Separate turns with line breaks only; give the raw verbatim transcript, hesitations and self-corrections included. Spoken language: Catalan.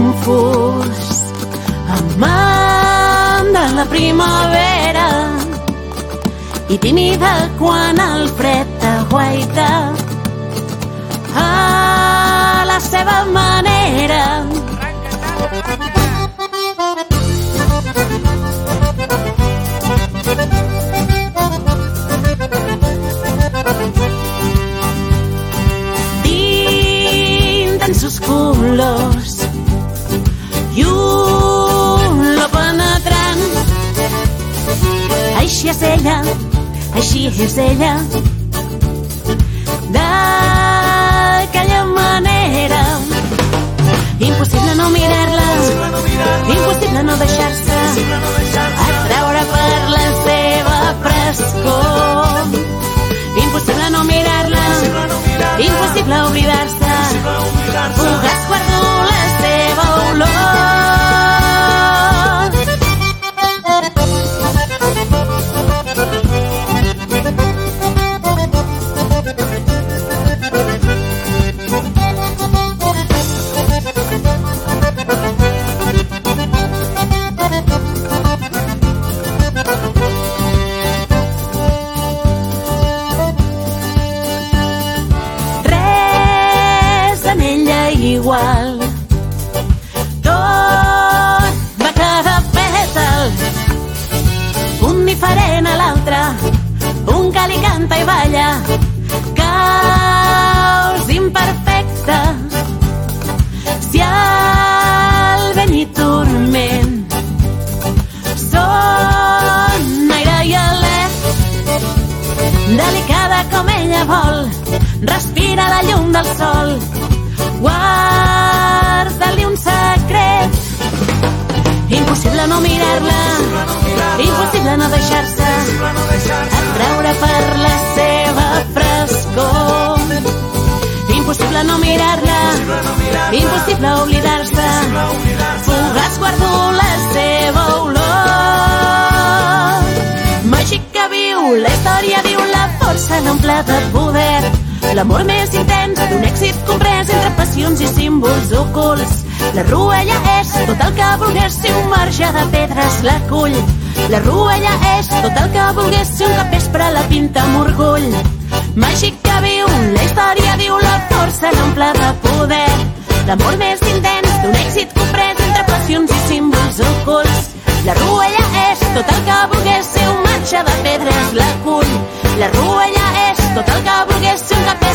confús, amant de la primavera i tímida quan el fred t'aguaita a la seva manera. D'intensos colors i olor penetrant, així és ella, així és ella, d'aquella manera. Impossible no mirar-la, impossible no deixar-se atraure per la seva frescor. Impossible no mirar-la, impossible oblidar-se, fugaç guardo la seva olor. Igual, tot va cada pètal, un diferent a l'altre, un que li canta i balla, caos imperfecte. Si el vent i turment són aire i alè, delicada com ella vol, respira la llum del sol. Guarda-li un secret, impossible no mirar-la, impossible no deixar-se atraure per la seva frescor. Impossible no mirar-la, impossible oblidar-se, fugaç guardo la seva olor. Màgic que viu, la història diu, la força l'omple de poder, l'amor més intens d'un èxit comprès entre passions i símbols ocults. La ruella és tot el que volgués ser un marge de pedres l'acull. La ruella és tot el que volgués ser un capvespre la pinta amb orgull. Màgic que viu, la història diu, la força l'omple de poder, l'amor més intens d'un èxit comprès entre passions i símbols ocults. La ruella és tot el que volgués ser un marge de pedres l'acull. La ruella és tot el que volgués ser un capvespre